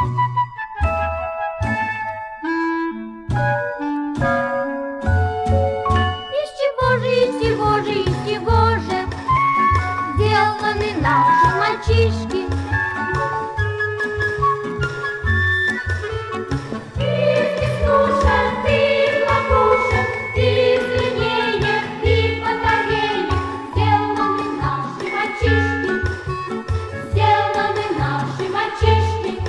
Из чего же сделаны наши мальчишки? Из несушек и хлопушек, из линеек и батареек сделаны наши мальчишки, сделаны наши мальчишки.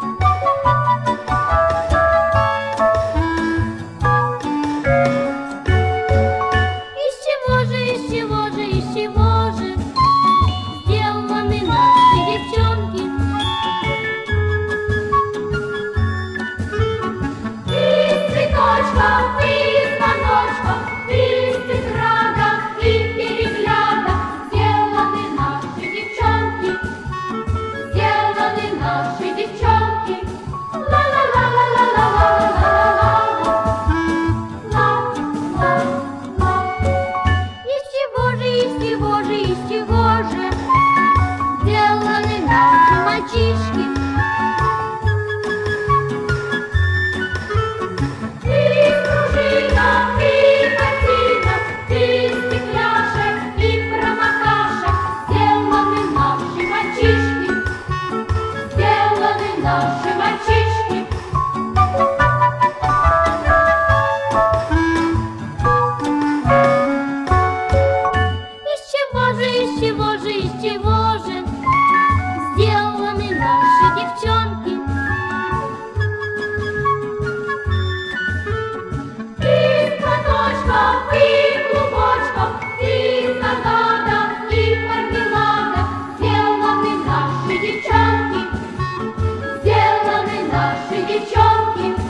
Из чего же сделаны наши девчонки? Из цветочков, из звоночков, из тетрадок и переглядок сделаны наши девчонки, сделаны наши девчонки. Из чего же сделаны наши мальчишки? Из пружинок и ботинок, из стекляшек и промокашек сделаны наши мальчишки, сделаны наши мальчишки. Из чего же сделаны наши девчонки? Из платочков и клубочков, из загадок и мармеладок сделаны наши девчонки, сделаны наши девчонки.